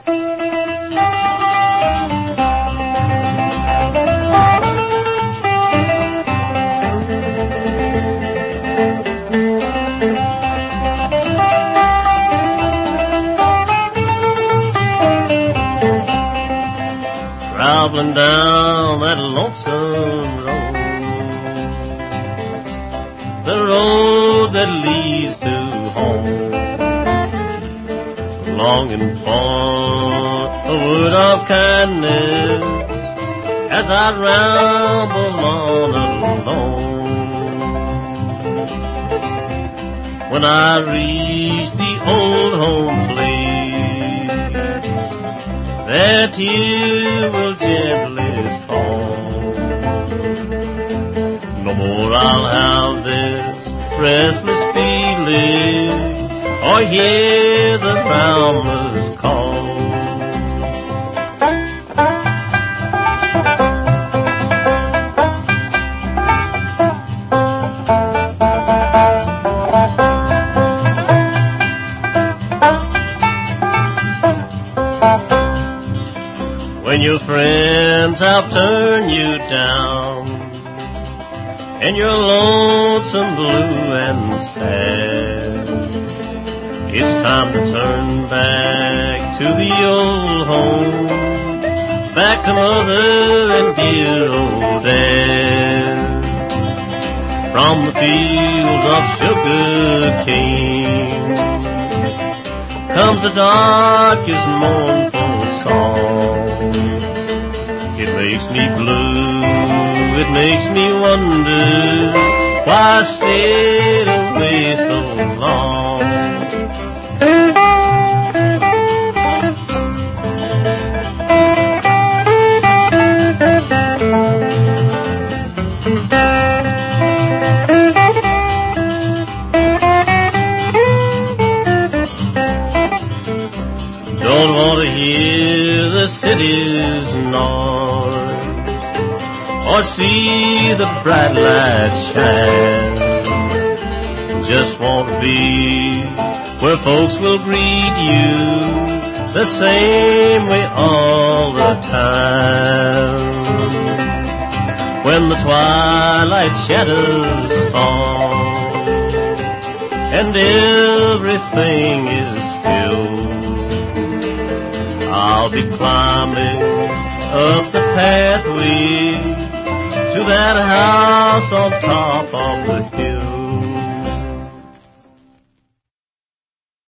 Traveling down that lonesome road, the road that leads to home, longing for a word of kindness as I ramble on alone. When I reach the old home place, that tear will gently fall. No more I'll have this restless feeling or hear the ramblers call. When your friends have turned you down and you're lonesome, blue and sad, it's time to turn back to the old home, back to mother and dear old dad. From the fields of sugar cane comes the darkest mournful song. It makes me blue, it makes me wonder why I stayed away so long. Don't want to hear the city's noise or see the bright lights shine. Just want to be where folks will greet you the same way all the time. When the twilight shadows fall and everything is still, I'll be climbing up the pathway to that house on top of the hill.